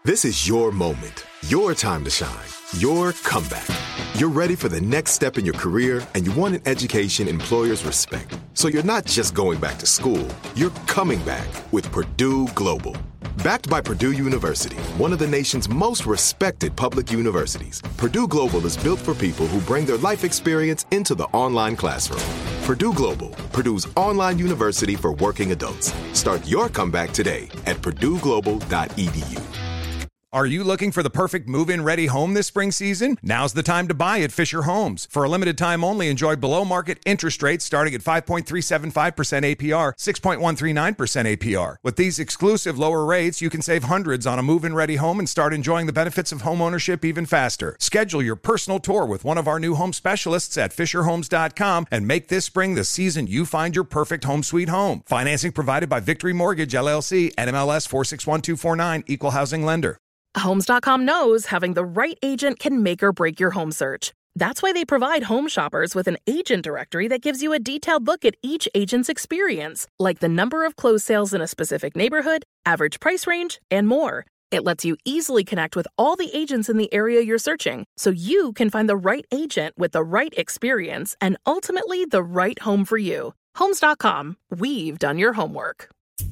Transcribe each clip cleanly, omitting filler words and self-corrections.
This is your moment, your time to shine, your comeback. You're ready for the next step in your career, and you want an education employers respect. So you're not just going back to school, you're coming back with Purdue Global. Backed by Purdue University, one of the nation's most respected public universities, Purdue Global is built for people who bring their life experience into the online classroom. Purdue Global, Purdue's online university for working adults. Start your comeback today at purdueglobal.edu. Are you looking for the perfect move-in ready home this spring season? Now's the time to buy at Fisher Homes. For a limited time only, enjoy below-market interest rates starting at 5.375% APR, 6.139% APR. With these exclusive lower rates, you can save hundreds on a move-in ready home and start enjoying the benefits of homeownership even faster. Schedule your personal tour with one of our new home specialists at FisherHomes.com and make this spring the season you find your perfect home sweet home. Financing provided by Victory Mortgage, LLC, NMLS 461249, Equal Housing Lender. Homes.com knows having the right agent can make or break your home search. That's why they provide home shoppers with an agent directory that gives you a detailed look at each agent's experience, like the number of closed sales in a specific neighborhood, average price range, and more. It lets you easily connect with all the agents in the area you're searching, so you can find the right agent with the right experience and ultimately the right home for you. Homes.com. We've done your homework.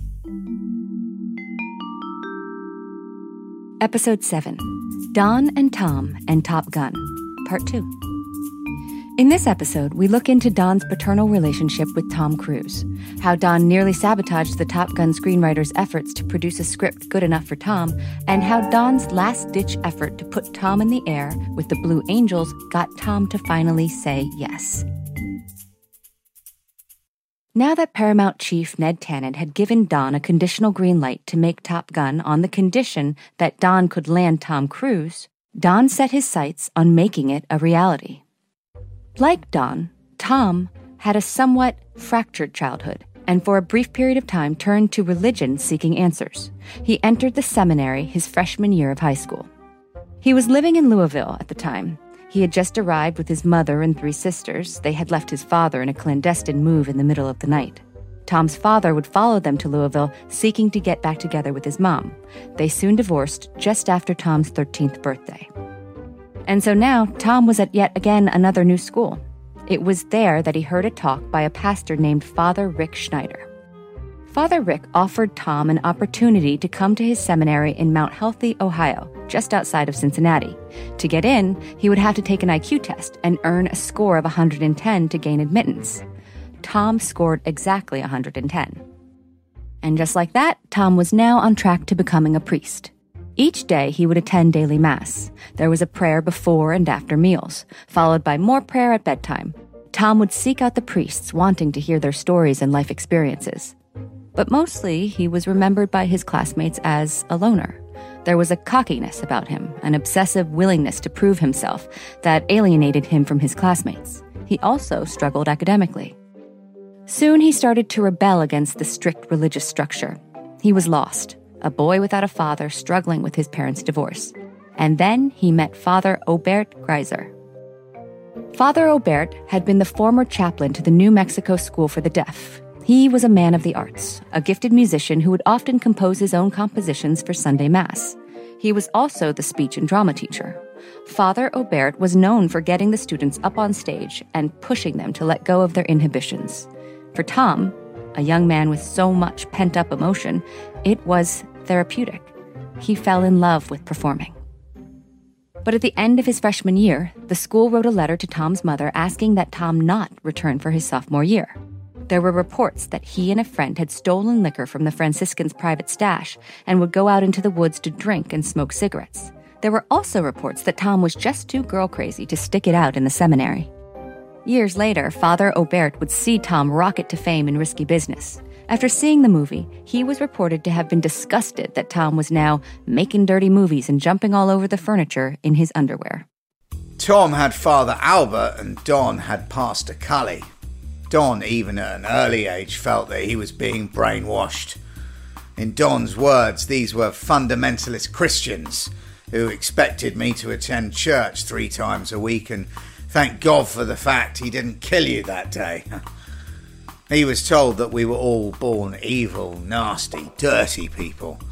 Episode 7, Don and Tom and Top Gun, Part 2. In this episode, we look into Don's paternal relationship with Tom Cruise, how Don nearly sabotaged the Top Gun screenwriter's efforts to produce a script good enough for Tom, and how Don's last-ditch effort to put Tom in the air with the Blue Angels got Tom to finally say yes. Now that Paramount Chief Ned Tannen had given Don a conditional green light to make Top Gun on the condition that Don could land Tom Cruise, Don set his sights on making it a reality. Like Don, Tom had a somewhat fractured childhood, and for a brief period of time turned to religion seeking answers. He entered the seminary his freshman year of high school. He was living in Louisville at the time. He had just arrived with his mother and 3 sisters. They had left his father in a clandestine move in the middle of the night. Tom's father would follow them to Louisville, seeking to get back together with his mom. They soon divorced just after Tom's 13th birthday. And so now, Tom was at yet again another new school. It was there that he heard a talk by a pastor named Father Rick Schneider. Father Rick offered Tom an opportunity to come to his seminary in Mount Healthy, Ohio, just outside of Cincinnati. To get in, he would have to take an IQ test and earn a score of 110 to gain admittance. Tom scored exactly 110. And just like that, Tom was now on track to becoming a priest. Each day, he would attend daily mass. There was a prayer before and after meals, followed by more prayer at bedtime. Tom would seek out the priests, wanting to hear their stories and life experiences. But mostly, he was remembered by his classmates as a loner. There was a cockiness about him, an obsessive willingness to prove himself that alienated him from his classmates. He also struggled academically. Soon he started to rebel against the strict religious structure. He was lost, a boy without a father struggling with his parents' divorce. And then he met Father Obert Greiser. Father Obert had been the former chaplain to the New Mexico School for the Deaf. He was a man of the arts, a gifted musician who would often compose his own compositions for Sunday Mass. He was also the speech and drama teacher. Father Obert was known for getting the students up on stage and pushing them to let go of their inhibitions. For Tom, a young man with so much pent-up emotion, it was therapeutic. He fell in love with performing. But at the end of his freshman year, the school wrote a letter to Tom's mother asking that Tom not return for his sophomore year. There were reports that he and a friend had stolen liquor from the Franciscans' private stash and would go out into the woods to drink and smoke cigarettes. There were also reports that Tom was just too girl-crazy to stick it out in the seminary. Years later, Father Obert would see Tom rocket to fame in risky business. After seeing the movie, he was reported to have been disgusted that Tom was now making dirty movies and jumping all over the furniture in his underwear. Tom had Father Albert and Don had Pastor Cully. Don, even at an early age, felt that he was being brainwashed. In Don's words, these were fundamentalist Christians who expected me to attend church 3 times a week and thank God for the fact he didn't kill you that day. He was told that we were all born evil, nasty, dirty people,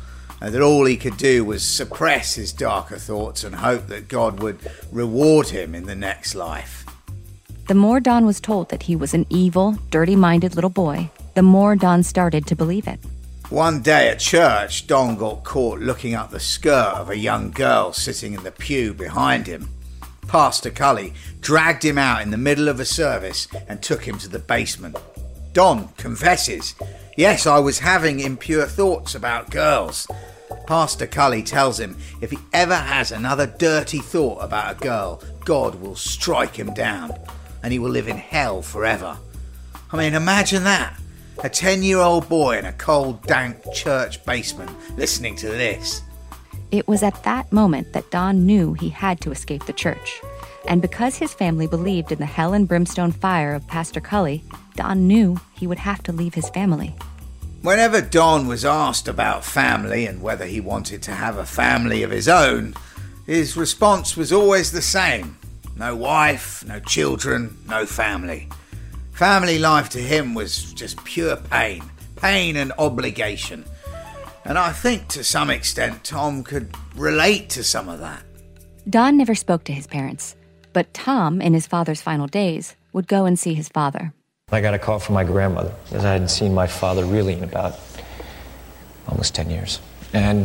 and that all he could do was suppress his darker thoughts and hope that God would reward him in the next life. The more Don was told that he was an evil, dirty-minded little boy, the more Don started to believe it. One day at church, Don got caught looking up the skirt of a young girl sitting in the pew behind him. Pastor Cully dragged him out in the middle of a service and took him to the basement. Don confesses, "Yes, I was having impure thoughts about girls." Pastor Cully tells him if he ever has another dirty thought about a girl, God will strike him down and he will live in hell forever. I mean, imagine that. A 10-year-old boy in a cold, dank church basement listening to this. It was at that moment that Don knew he had to escape the church. And because his family believed in the hell and brimstone fire of Pastor Cully, Don knew he would have to leave his family. Whenever Don was asked about family and whether he wanted to have a family of his own, his response was always the same. No wife, no children, no family. Family life to him was just pure pain and obligation. And I think to some extent Tom could relate to some of that. Don never spoke to his parents, but Tom, in his father's final days, would go and see his father. I got a call from my grandmother, as I hadn't seen my father really in about almost 10 years. And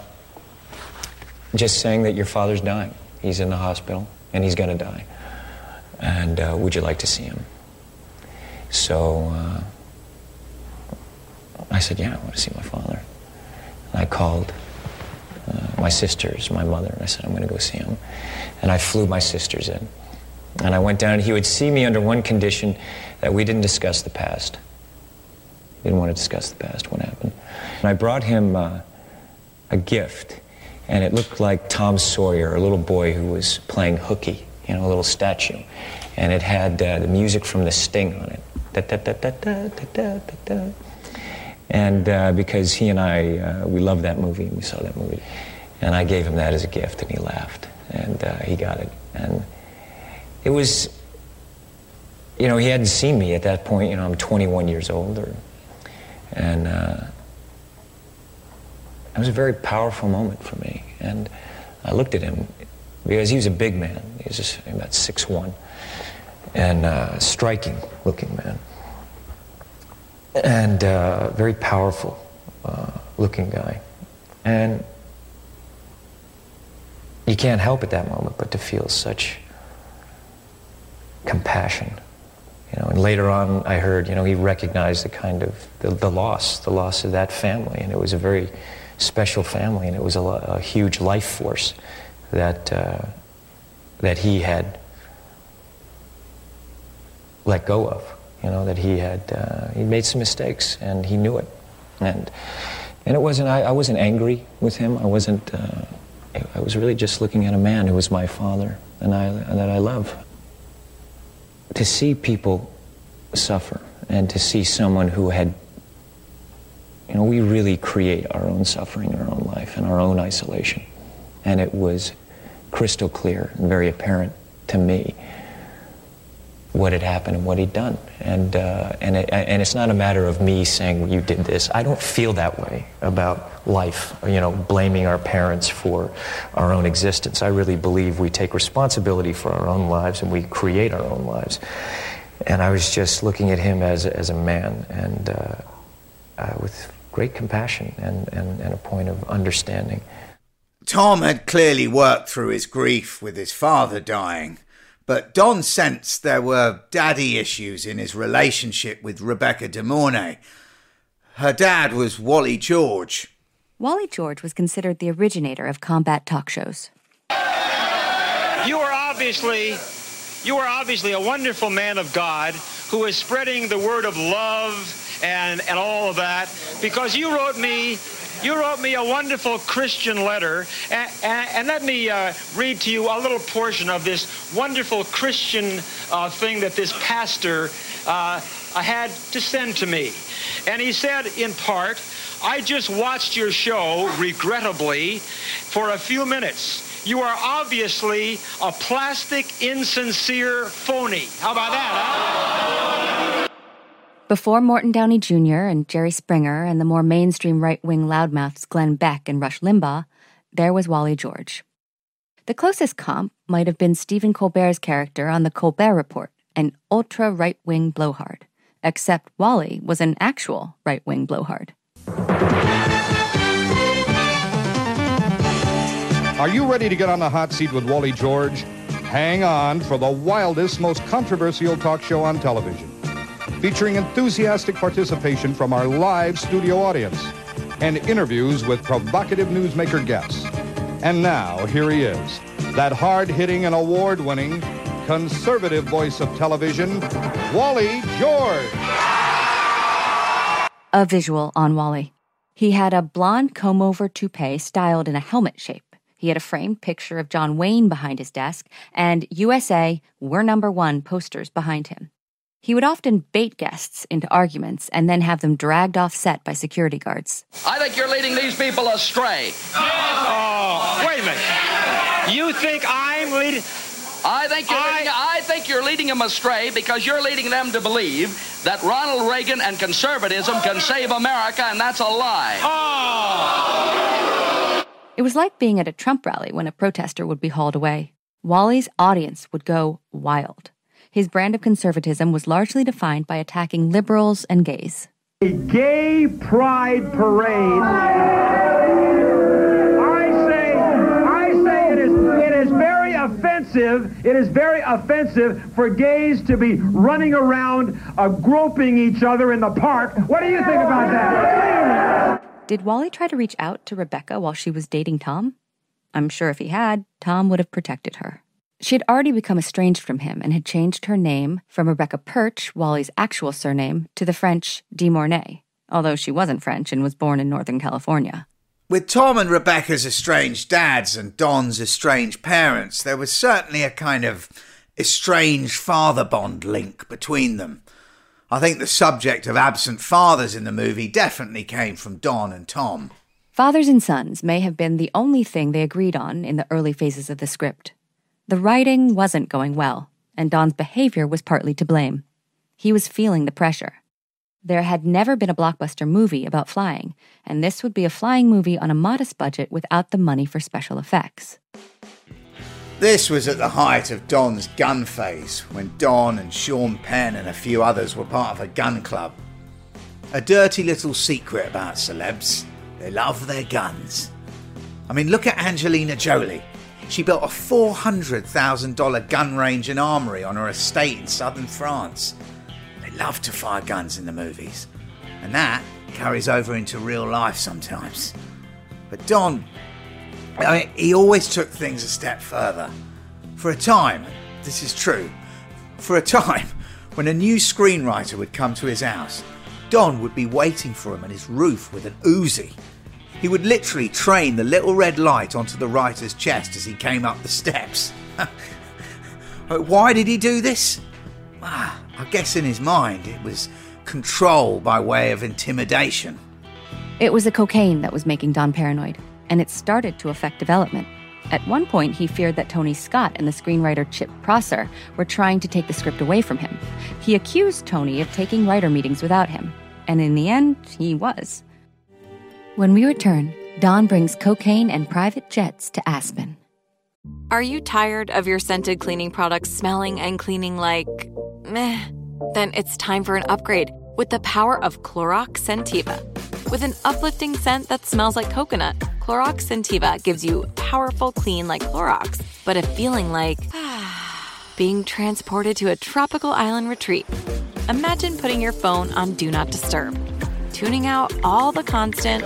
just saying that your father's dying. He's in the hospital, and he's going to die. And would you like to see him? So I said, yeah, I want to see my father. And I called my sisters, my mother, and I said, I'm going to go see him. And I flew my sisters in. And I went down, and he would see me under one condition, that we didn't discuss the past. He didn't want to discuss the past, what happened. And I brought him a gift, and it looked like Tom Sawyer, a little boy who was playing hooky, a little statue. And it had the music from The Sting on it. Da-da-da-da-da-da-da-da. And because he and I, we loved that movie, and we saw that movie. And I gave him that as a gift, and he laughed, and he got it. And it was, he hadn't seen me at that point. I'm 21 years old, and it was a very powerful moment for me. And I looked at him, because he was a big man. He was just about 6'1", and striking-looking man. And very powerful looking guy. And you can't help at that moment but to feel such compassion. And later on I heard, he recognized the kind of, the loss of that family. And it was a very special family, and it was a huge life force that he had let go of. That he made some mistakes, and he knew it. And it wasn't, I wasn't angry with him. I was really just looking at a man who was my father, and that I love. To see people suffer, and to see someone who had, we really create our own suffering in our own life and our own isolation. And it was crystal clear and very apparent to me what had happened and what he'd done. And it's not a matter of me saying, well, you did this. I don't feel that way about life, blaming our parents for our own existence. I really believe we take responsibility for our own lives, and we create our own lives. And I was just looking at him as a man, and with great compassion and a point of understanding. Tom had clearly worked through his grief with his father dying, but Don sensed there were daddy issues in his relationship with Rebecca De Mornay. Her dad was Wally George. Wally George was considered the originator of combat talk shows. You are obviously a wonderful man of God who is spreading the word of love and all of that, because you wrote me a wonderful Christian letter, and let me read to you a little portion of this wonderful Christian thing that this pastor had to send to me. And he said, in part, I just watched your show, regrettably, for a few minutes. You are obviously a plastic, insincere phony. How about that, huh? Before Morton Downey Jr. and Jerry Springer and the more mainstream right-wing loudmouths Glenn Beck and Rush Limbaugh, there was Wally George. The closest comp might have been Stephen Colbert's character on The Colbert Report, an ultra-right-wing blowhard, except Wally was an actual right-wing blowhard. Are you ready to get on the hot seat with Wally George? Hang on for the wildest, most controversial talk show on television, featuring enthusiastic participation from our live studio audience and interviews with provocative newsmaker guests. And now, here he is, that hard-hitting and award-winning conservative voice of television, Wally George. A visual on Wally. He had a blonde comb-over toupee styled in a helmet shape. He had a framed picture of John Wayne behind his desk and USA, We're Number One posters behind him. He would often bait guests into arguments and then have them dragged off set by security guards. I think you're leading these people astray. Oh, wait a minute. You think I'm leading... I think you're leading them astray because you're leading them to believe that Ronald Reagan and conservatism can save America, and that's a lie. Oh! It was like being at a Trump rally when a protester would be hauled away. Wally's audience would go wild. His brand of conservatism was largely defined by attacking liberals and gays. A gay pride parade. I say it is very offensive. It is very offensive for gays to be running around groping each other in the park. What do you think about that? Did Wally try to reach out to Rebecca while she was dating Tom? I'm sure if he had, Tom would have protected her. She had already become estranged from him and had changed her name from Rebecca Perch, Wally's actual surname, to the French de Mornay, although she wasn't French and was born in Northern California. With Tom and Rebecca's estranged dads and Don's estranged parents, there was certainly a kind of estranged father bond link between them. I think the subject of absent fathers in the movie definitely came from Don and Tom. Fathers and sons may have been the only thing they agreed on in the early phases of the script. The writing wasn't going well, and Don's behavior was partly to blame. He was feeling the pressure. There had never been a blockbuster movie about flying, and this would be a flying movie on a modest budget without the money for special effects. This was at the height of Don's gun phase, when Don and Sean Penn and a few others were part of a gun club. A dirty little secret about celebs: they love their guns. I mean, look at Angelina Jolie. She built a $400,000 gun range and armoury on her estate in southern France. They love to fire guns in the movies, and that carries over into real life sometimes. But Don, he always took things a step further. For a time, this is true, for a time, when a new screenwriter would come to his house, Don would be waiting for him on his roof with an Uzi. He would literally train the little red light onto the writer's chest as he came up the steps. Why did he do this? I guess in his mind it was control by way of intimidation. It was the cocaine that was making Don paranoid, and it started to affect development. At one point, he feared that Tony Scott and the screenwriter Chip Prosser were trying to take the script away from him. He accused Tony of taking writer meetings without him, and in the end, he was. When we return, Don brings cocaine and private jets to Aspen. Are you tired of your scented cleaning products smelling and cleaning like meh? Then it's time for an upgrade with the power of Clorox Scentiva. With an uplifting scent that smells like coconut, Clorox Scentiva gives you powerful clean like Clorox, but a feeling like being transported to a tropical island retreat. Imagine putting your phone on Do Not Disturb, tuning out all the constant,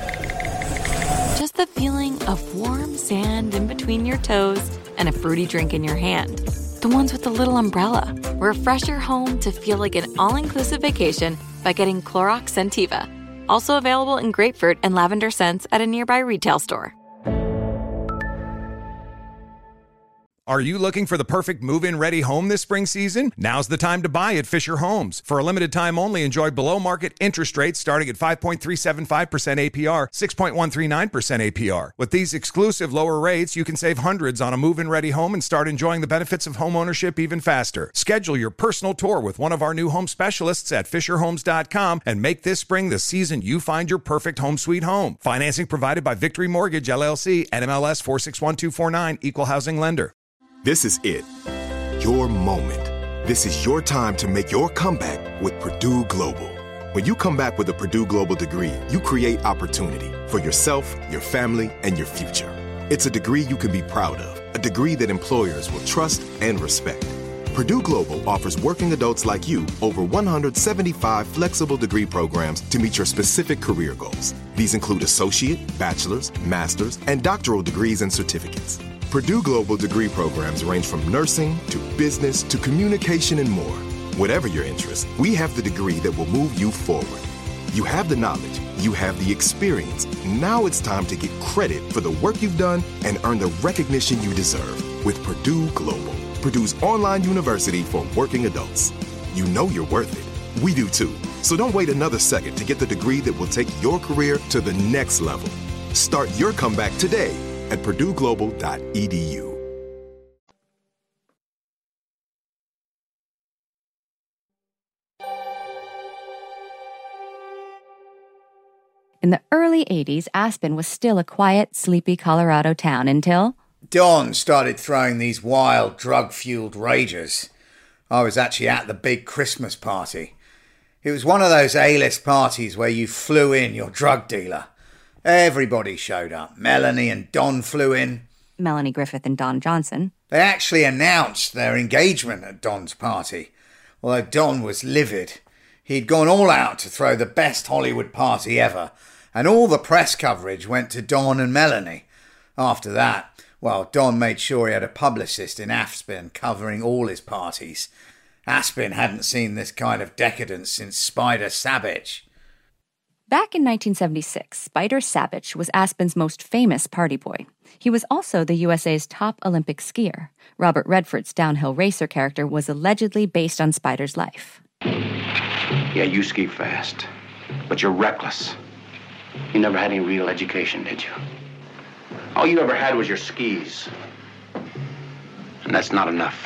just the feeling of warm sand in between your toes and a fruity drink in your hand. The ones with the little umbrella. Refresh your home to feel like an all-inclusive vacation by getting Clorox Scentiva. Also available in grapefruit and lavender scents at a nearby retail store. Are you looking for the perfect move-in ready home this spring season? Now's the time to buy at Fisher Homes. For a limited time only, enjoy below-market interest rates starting at 5.375% APR, 6.139% APR. With these exclusive lower rates, you can save hundreds on a move-in ready home and start enjoying the benefits of home ownership even faster. Schedule your personal tour with one of our new home specialists at FisherHomes.com and make this spring the season you find your perfect home sweet home. Financing provided by Victory Mortgage, LLC, NMLS 461249, Equal Housing Lender. This is it. Your moment. This is your time to make your comeback with Purdue Global. When you come back with a Purdue Global degree, you create opportunity for yourself, your family, and your future. It's a degree you can be proud of, a degree that employers will trust and respect. Purdue Global offers working adults like you over 175 flexible degree programs to meet your specific career goals. These include associate, bachelor's, master's, and doctoral degrees and certificates. Purdue Global degree programs range from nursing to business to communication and more. Whatever your interest, we have the degree that will move you forward. You have the knowledge, you have the experience. Now it's time to get credit for the work you've done and earn the recognition you deserve with Purdue Global, Purdue's online university for working adults. You know you're worth it. We do too. So don't wait another second to get the degree that will take your career to the next level. Start your comeback today at purdueglobal.edu. In the early 80s, Aspen was still a quiet, sleepy Colorado town until Don started throwing these wild, drug-fueled ragers. I was actually at the big Christmas party. It was one of those A-list parties where you flew in your drug dealer. Everybody showed up. Melanie and Don flew in. Melanie Griffith and Don Johnson. They actually announced their engagement at Don's party, although Don was livid. He'd gone all out to throw the best Hollywood party ever, and all the press coverage went to Don and Melanie. After that, well, Don made sure he had a publicist in Aspen covering all his parties. Aspen hadn't seen this kind of decadence since Spider Savage. Back in 1976, Spider Savage was Aspen's most famous party boy. He was also the USA's top Olympic skier. Robert Redford's downhill racer character was allegedly based on Spider's life. Yeah, you ski fast, but you're reckless. You never had any real education, did you? All you ever had was your skis. And that's not enough.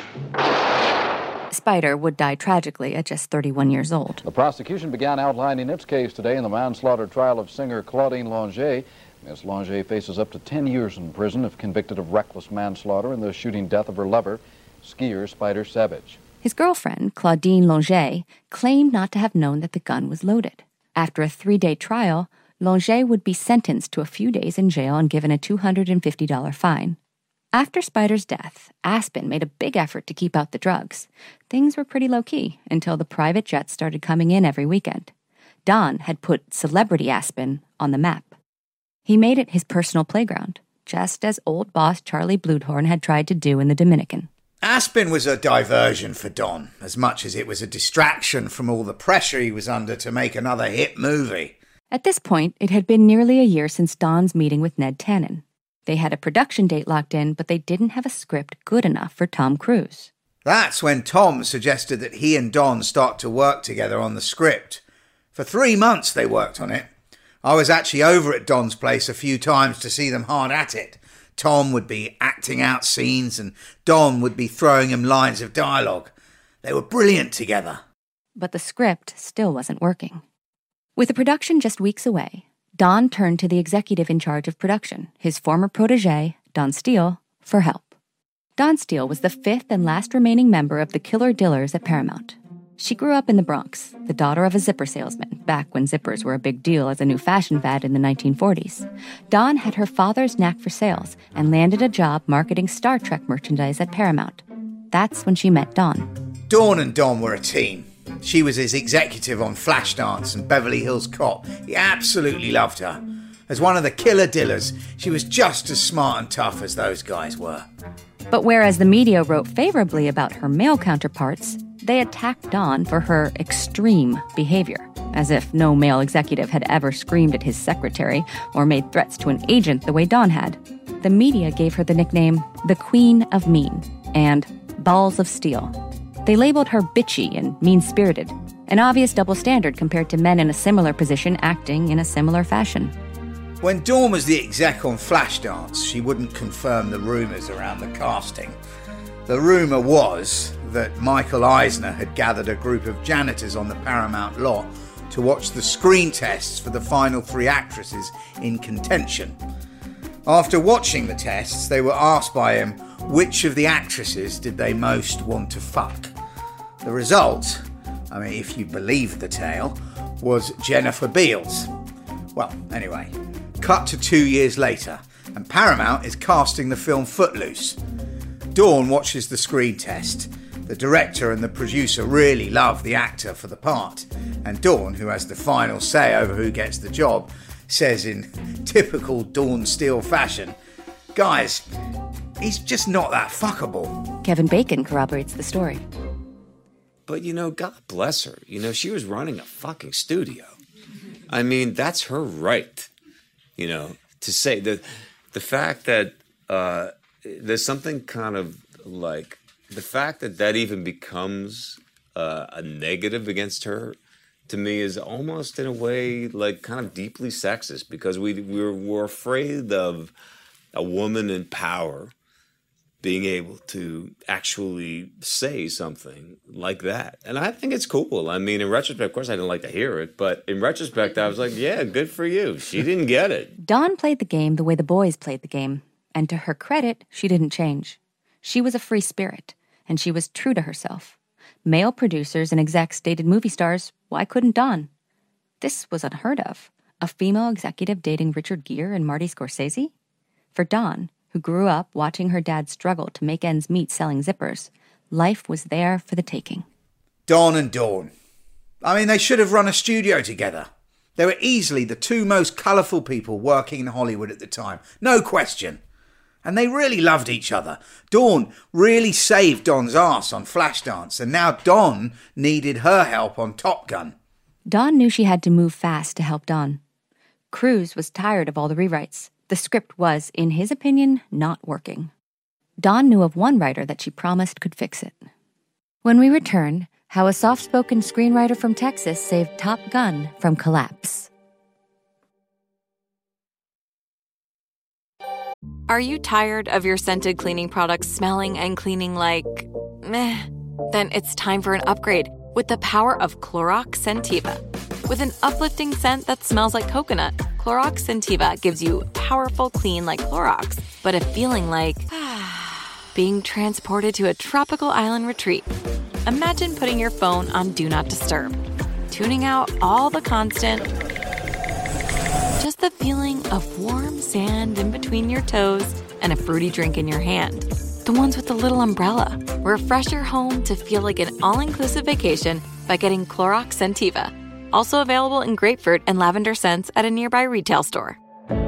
Spider would die tragically at just 31 years old. The prosecution began outlining its case today in the manslaughter trial of singer Claudine Longet. Ms. Longet faces up to 10 years in prison if convicted of reckless manslaughter in the shooting death of her lover, skier Spider Savage. His girlfriend, Claudine Longet, claimed not to have known that the gun was loaded. After a 3-day trial, Longet would be sentenced to a few days in jail and given a $250 fine. After Spider's death, Aspen made a big effort to keep out the drugs. Things were pretty low-key until the private jets started coming in every weekend. Don had put Celebrity Aspen on the map. He made it his personal playground, just as old boss Charlie Bluthorn had tried to do in the Dominican. Aspen was a diversion for Don, as much as it was a distraction from all the pressure he was under to make another hit movie. At this point, it had been nearly a year since Don's meeting with Ned Tannen. They had a production date locked in, but they didn't have a script good enough for Tom Cruise. That's when Tom suggested that he and Don start to work together on the script. For 3 months they worked on it. I was actually over at Don's place a few times to see them hard at it. Tom would be acting out scenes and Don would be throwing him lines of dialogue. They were brilliant together. But the script still wasn't working. With the production just weeks away, Don turned to the executive in charge of production, his former protege, Don Steele, for help. Don Steele was the 5th and last remaining member of the Killer Dillers at Paramount. She grew up in the Bronx, the daughter of a zipper salesman, back when zippers were a big deal as a new fashion fad in the 1940s. Don had her father's knack for sales and landed a job marketing Star Trek merchandise at Paramount. That's when she met Don. Dawn and Don were a team. She was his executive on Flashdance and Beverly Hills Cop. He absolutely loved her. As one of the Killer Dillers, she was just as smart and tough as those guys were. But whereas the media wrote favorably about her male counterparts, they attacked Don for her extreme behavior, as if no male executive had ever screamed at his secretary or made threats to an agent the way Don had. The media gave her the nickname the Queen of Mean. and balls of steel. They labeled her bitchy and mean-spirited, an obvious double standard compared to men in a similar position acting in a similar fashion. When Dawn was the exec on Flashdance, she wouldn't confirm the rumours around the casting. The rumour was that Michael Eisner had gathered a group of janitors on the Paramount lot to watch the screen tests for the final 3 actresses in contention. After watching the tests, they were asked by him which of the actresses did they most want to fuck. The result, if you believe the tale, was Jennifer Beals. Well, anyway, cut to 2 years later, and Paramount is casting the film Footloose. Dawn watches the screen test. The director and the producer really love the actor for the part, and Dawn, who has the final say over who gets the job, says in typical Dawn Steele fashion, "Guys, he's just not that fuckable." Kevin Bacon corroborates the story. But, God bless her. She was running a fucking studio. That's her right, to say that the fact that there's something kind of like the fact that even becomes a negative against her, to me, is almost in a way like kind of deeply sexist, because we're afraid of a woman in power being able to actually say something like that. And I think it's cool. In retrospect, of course, I didn't like to hear it, but in retrospect, I was like, yeah, good for you. She didn't get it. Dawn played the game the way the boys played the game, and to her credit, she didn't change. She was a free spirit, and she was true to herself. Male producers and execs dated movie stars. Why couldn't Dawn? This was unheard of. A female executive dating Richard Gere and Marty Scorsese? For Dawn, who grew up watching her dad struggle to make ends meet selling zippers, life was there for the taking. Dawn and Dawn. They should have run a studio together. They were easily the 2 most colourful people working in Hollywood at the time. No question. And they really loved each other. Dawn really saved Don's ass on Flashdance, and now Dawn needed her help on Top Gun. Dawn knew she had to move fast to help Dawn. Cruise was tired of all the rewrites. The script was, in his opinion, not working. Dawn knew of one writer that she promised could fix it. When we return, how a soft-spoken screenwriter from Texas saved Top Gun from collapse. Are you tired of your scented cleaning products smelling and cleaning like meh? Then it's time for an upgrade with the power of Clorox Scentiva. With an uplifting scent that smells like coconut, Clorox Scentiva gives you powerful clean like Clorox, but a feeling like being transported to a tropical island retreat. Imagine putting your phone on Do Not Disturb, tuning out all the constant, just the feeling of warm sand in between your toes and a fruity drink in your hand. The ones with the little umbrella. Refresh your home to feel like an all-inclusive vacation by getting Clorox Scentiva. Also available in grapefruit and lavender scents at a nearby retail store.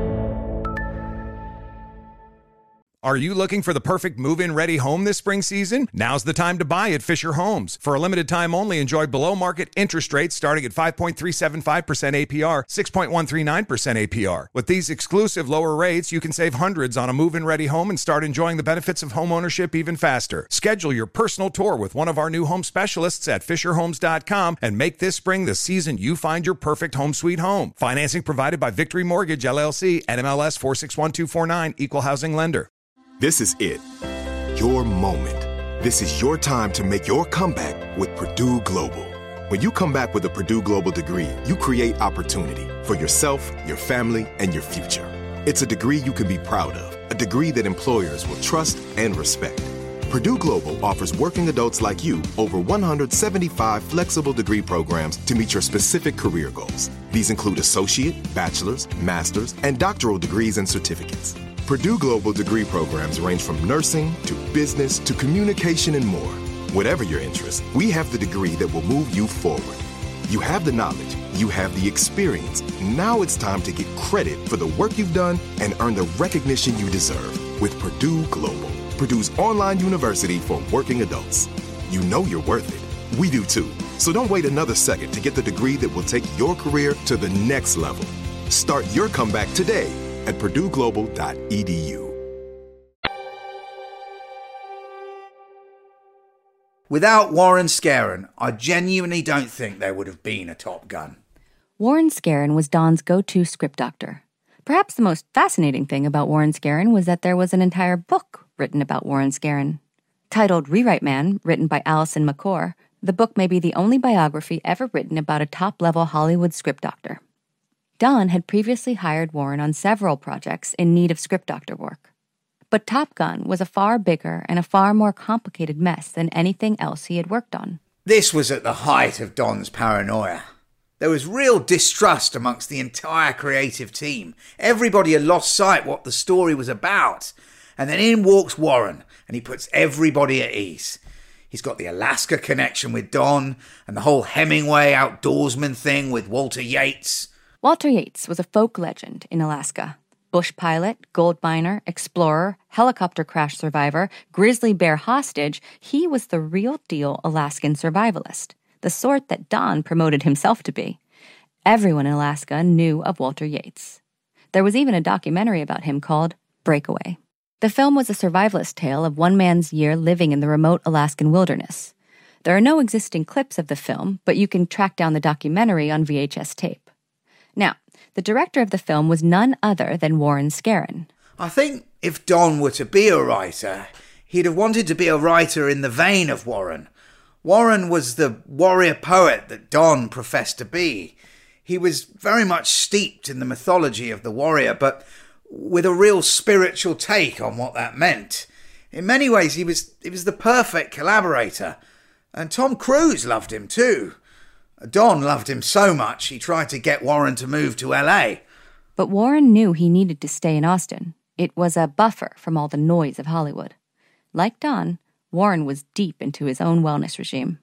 Are you looking for the perfect move-in ready home this spring season? Now's the time to buy at Fisher Homes. For a limited time only, enjoy below-market interest rates starting at 5.375% APR, 6.139% APR. With these exclusive lower rates, you can save hundreds on a move-in ready home and start enjoying the benefits of home ownership even faster. Schedule your personal tour with one of our new home specialists at FisherHomes.com and make this spring the season you find your perfect home sweet home. Financing provided by Victory Mortgage, LLC, NMLS 461249, Equal Housing Lender. This is it. Your moment. This is your time to make your comeback with Purdue Global. When you come back with a Purdue Global degree, you create opportunity for yourself, your family, and your future. It's a degree you can be proud of, a degree that employers will trust and respect. Purdue Global offers working adults like you over 175 flexible degree programs to meet your specific career goals. These include associate, bachelor's, master's, and doctoral degrees and certificates. Purdue Global degree programs range from nursing to business to communication and more. Whatever your interest, we have the degree that will move you forward. You have the knowledge, you have the experience. Now it's time to get credit for the work you've done and earn the recognition you deserve with Purdue Global, Purdue's online university for working adults. You know you're worth it. We do too. So don't wait another second to get the degree that will take your career to the next level. Start your comeback today at purdueglobal.edu. Without Warren Scarron, I genuinely don't think there would have been a Top Gun. Warren Scarron was Don's go-to script doctor. Perhaps the most fascinating thing about Warren Scarron was that there was an entire book written about Warren Scarron. Titled Rewrite Man, written by Alison McCord, the book may be the only biography ever written about a top-level Hollywood script doctor. Don had previously hired Warren on several projects in need of script doctor work. But Top Gun was a far bigger and a far more complicated mess than anything else he had worked on. This was at the height of Don's paranoia. There was real distrust amongst the entire creative team. Everybody had lost sight what the story was about. And then in walks Warren, and he puts everybody at ease. He's got the Alaska connection with Don, and the whole Hemingway outdoorsman thing with Walter Yates. Walter Yates was a folk legend in Alaska. Bush pilot, gold miner, explorer, helicopter crash survivor, grizzly bear hostage, he was the real-deal Alaskan survivalist, the sort that Don promoted himself to be. Everyone in Alaska knew of Walter Yates. There was even a documentary about him called Breakaway. The film was a survivalist tale of one man's year living in the remote Alaskan wilderness. There are no existing clips of the film, but you can track down the documentary on VHS tape. Now, the director of the film was none other than Warren Scarron. I think if Don were to be a writer, he'd have wanted to be a writer in the vein of Warren. Warren was the warrior poet that Don professed to be. He was very much steeped in the mythology of the warrior, but with a real spiritual take on what that meant. In many ways, he was the perfect collaborator. And Tom Cruise loved him too. Don loved him so much, he tried to get Warren to move to LA. But Warren knew he needed to stay in Austin. It was a buffer from all the noise of Hollywood. Like Don, Warren was deep into his own wellness regime.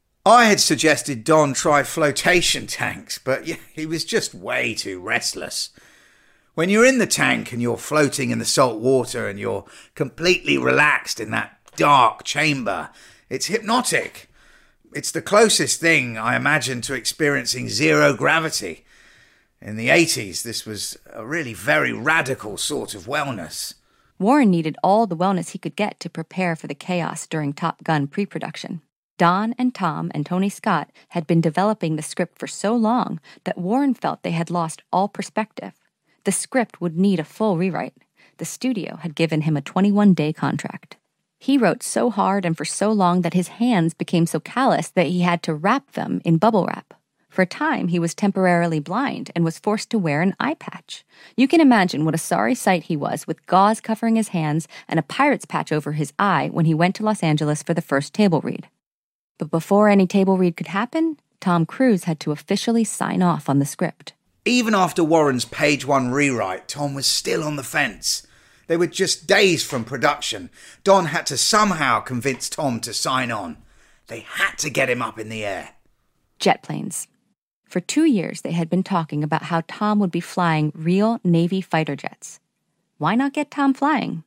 I had suggested Don try flotation tanks, but he was just way too restless. When you're in the tank and you're floating in the salt water and you're completely relaxed in that dark chamber, it's hypnotic. It's the closest thing, I imagine, to experiencing zero gravity. In the 80s, this was a really very radical sort of wellness. Warren needed all the wellness he could get to prepare for the chaos during Top Gun pre-production. Don and Tom and Tony Scott had been developing the script for so long that Warren felt they had lost all perspective. The script would need a full rewrite. The studio had given him a 21-day contract. He wrote so hard and for so long that his hands became so callous that he had to wrap them in bubble wrap. For a time, he was temporarily blind and was forced to wear an eye patch. You can imagine what a sorry sight he was with gauze covering his hands and a pirate's patch over his eye when he went to Los Angeles for the first table read. But before any table read could happen, Tom Cruise had to officially sign off on the script. Even after Warren's page 1 rewrite, Tom was still on the fence. They were just days from production. Don had to somehow convince Tom to sign on. They had to get him up in the air. Jet planes. For 2 years, they had been talking about how Tom would be flying real Navy fighter jets. Why not get Tom flying?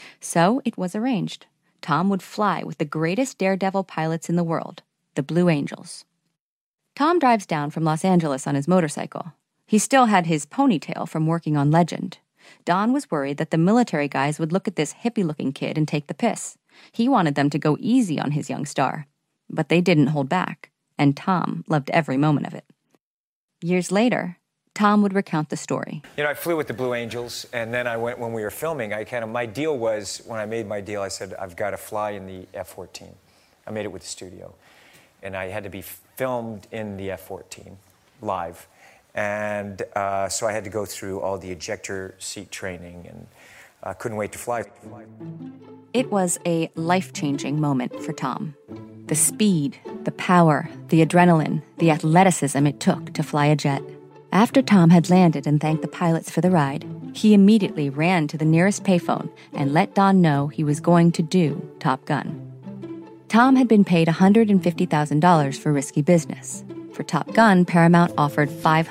So it was arranged. Tom would fly with the greatest daredevil pilots in the world, the Blue Angels. Tom drives down from Los Angeles on his motorcycle. He still had his ponytail from working on Legend. Don was worried that the military guys would look at this hippie-looking kid and take the piss. He wanted them to go easy on his young star. But they didn't hold back, and Tom loved every moment of it. Years later, Tom would recount the story. You know, I flew with the Blue Angels, and then I went, when we were filming, my deal was, when I made my deal, I said, I've got to fly in the F-14. I made it with the studio. And I had to be filmed in the F-14, live. And so I had to go through all the ejector seat training, and I couldn't wait to fly. It was a life-changing moment for Tom. The speed, the power, the adrenaline, the athleticism it took to fly a jet. After Tom had landed and thanked the pilots for the ride, he immediately ran to the nearest payphone and let Don know he was going to do Top Gun. Tom had been paid $150,000 for risky business. For Top Gun, Paramount offered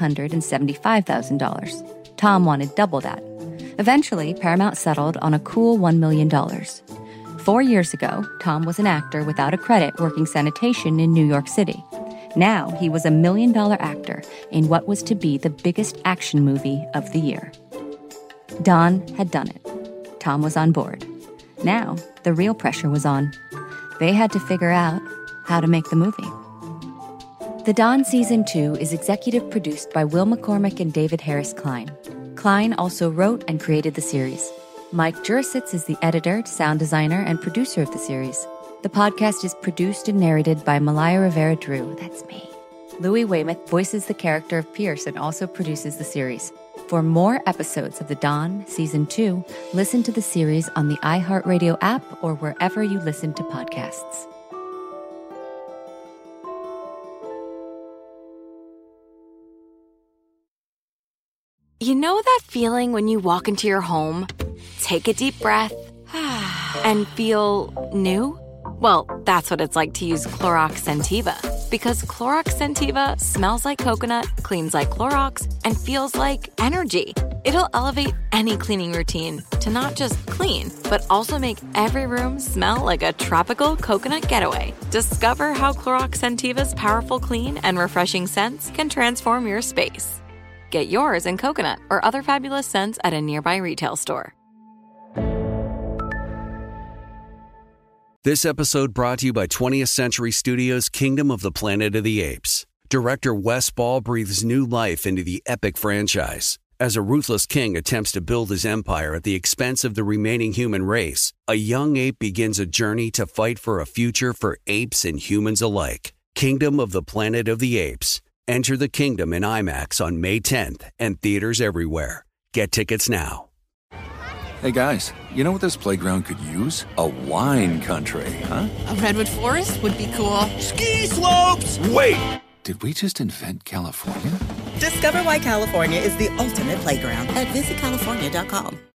$575,000. Tom wanted double that. Eventually, Paramount settled on a cool $1 million. 4 years ago, Tom was an actor without a credit working sanitation in New York City. Now, he was a $1 million actor in what was to be the biggest action movie of the year. Don had done it. Tom was on board. Now, the real pressure was on. They had to figure out how to make the movie. The Don Season 2 is executive produced by Will McCormick and David Harris Klein. Klein also wrote and created the series. Mike Jurisitz is the editor, sound designer, and producer of the series. The podcast is produced and narrated by Malaya Rivera-Drew. That's me. Louis Weymouth voices the character of Pierce and also produces the series. For more episodes of The Don Season 2, listen to the series on the iHeartRadio app or wherever you listen to podcasts. You know that feeling when you walk into your home, take a deep breath, and feel new? Well, that's what it's like to use Clorox Scentiva. Because Clorox Scentiva smells like coconut, cleans like Clorox, and feels like energy. It'll elevate any cleaning routine to not just clean, but also make every room smell like a tropical coconut getaway. Discover how Clorox Scentiva's powerful clean and refreshing scents can transform your space. Get yours in coconut or other fabulous scents at a nearby retail store. This episode brought to you by 20th Century Studios' Kingdom of the Planet of the Apes. Director Wes Ball breathes new life into the epic franchise. As a ruthless king attempts to build his empire at the expense of the remaining human race, a young ape begins a journey to fight for a future for apes and humans alike. Kingdom of the Planet of the Apes. Enter the kingdom in IMAX on May 10th and theaters everywhere. Get tickets now. Hey guys, you know what this playground could use? A wine country, huh? A redwood forest would be cool. Ski slopes! Wait! Did we just invent California? Discover why California is the ultimate playground at visitcalifornia.com.